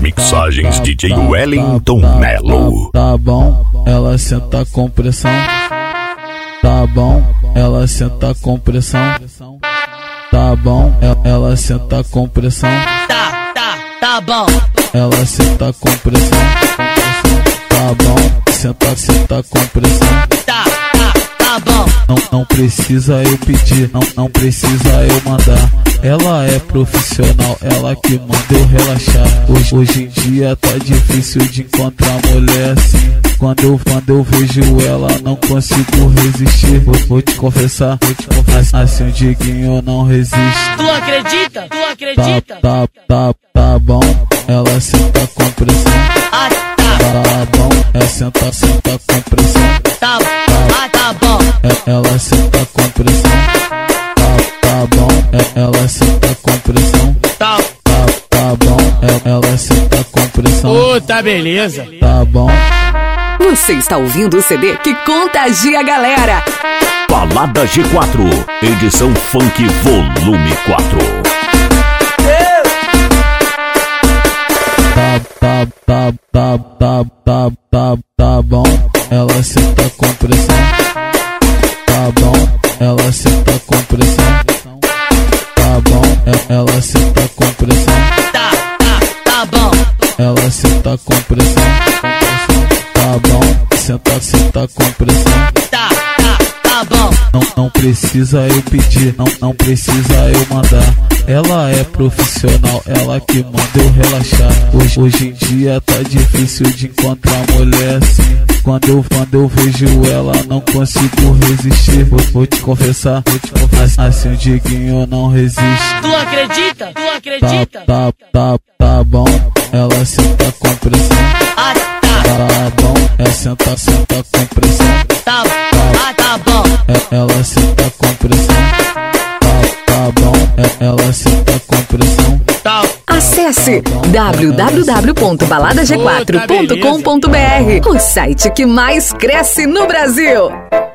mixagens DJ Wellington Melo. Tá bom, ela senta com pressão. Tá bom, ela senta com pressão. Tá bom, ela senta com pressão. Tá bom. Ela senta com pressão. Tá bom, senta com pressão. Tá bom. Não precisa eu pedir, não precisa eu mandar. Ela é profissional, ela que manda eu relaxar. Hoje em dia tá difícil de encontrar mulher assim. Quando eu vejo ela, não consigo resistir. Vou te confessar, assim o Diguinho não resiste. Tu acredita? Tu acredita? Tá bom, ela senta com pressão. Tá bom, ela senta com pressão. Tá bom. Ela senta com pressão. Tá bom, ela senta com pressão. Tá bom, ela senta com pressão. Tá beleza. Tá bom. Você está ouvindo o CD que contagia a galera. Balada G4, edição Funk Volume 4. Tá bom, ela senta com pressão. Tá bom, ela senta com pressão. Tá bom, ela senta com pressão. Tá bom. Ela senta com pressão. Tá bom, senta com pressão. Tá bom. Não precisa eu pedir, não precisa eu mandar. Ela é profissional, ela que manda eu relaxar. Hoje em dia tá difícil de encontrar mulher assim. Quando eu vejo ela, não consigo resistir. Vou te confessar, assim o Diguinho não resiste. Tu acredita? Tu acredita? Tá bom, ela senta com pressão. Tá bom, ela senta com pressão. Tá bom. Ela senta com pressão. Tá bom, ela senta com pressão. Acesse www.baladag4.com.br, o site que mais cresce no Brasil.